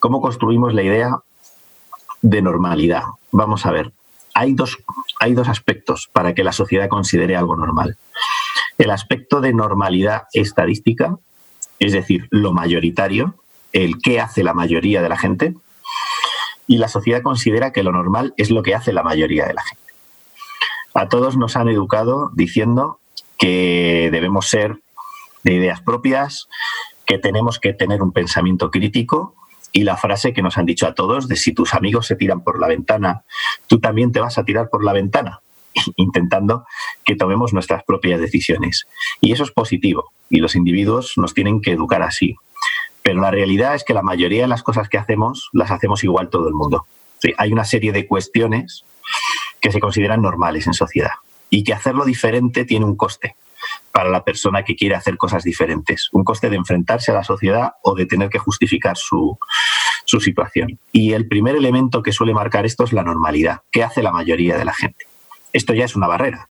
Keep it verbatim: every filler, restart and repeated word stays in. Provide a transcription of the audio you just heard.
¿Cómo construimos la idea de normalidad? Vamos a ver, hay dos, hay dos aspectos para que la sociedad considere algo normal. El aspecto de normalidad estadística, es decir, lo mayoritario, el qué hace la mayoría de la gente, y la sociedad considera que lo normal es lo que hace la mayoría de la gente. A todos nos han educado diciendo que debemos ser de ideas propias, que tenemos que tener un pensamiento crítico, y la frase que nos han dicho a todos de si tus amigos se tiran por la ventana, tú también te vas a tirar por la ventana, intentando que tomemos nuestras propias decisiones. Y eso es positivo, y los individuos nos tienen que educar así. Pero la realidad es que la mayoría de las cosas que hacemos, las hacemos igual todo el mundo. Sí, hay una serie de cuestiones que se consideran normales en sociedad, y que hacerlo diferente tiene un coste para la persona que quiere hacer cosas diferentes. Un coste de enfrentarse a la sociedad o de tener que justificar su, su situación. Y el primer elemento que suele marcar esto es la normalidad. ¿Qué hace la mayoría de la gente? Esto ya es una barrera.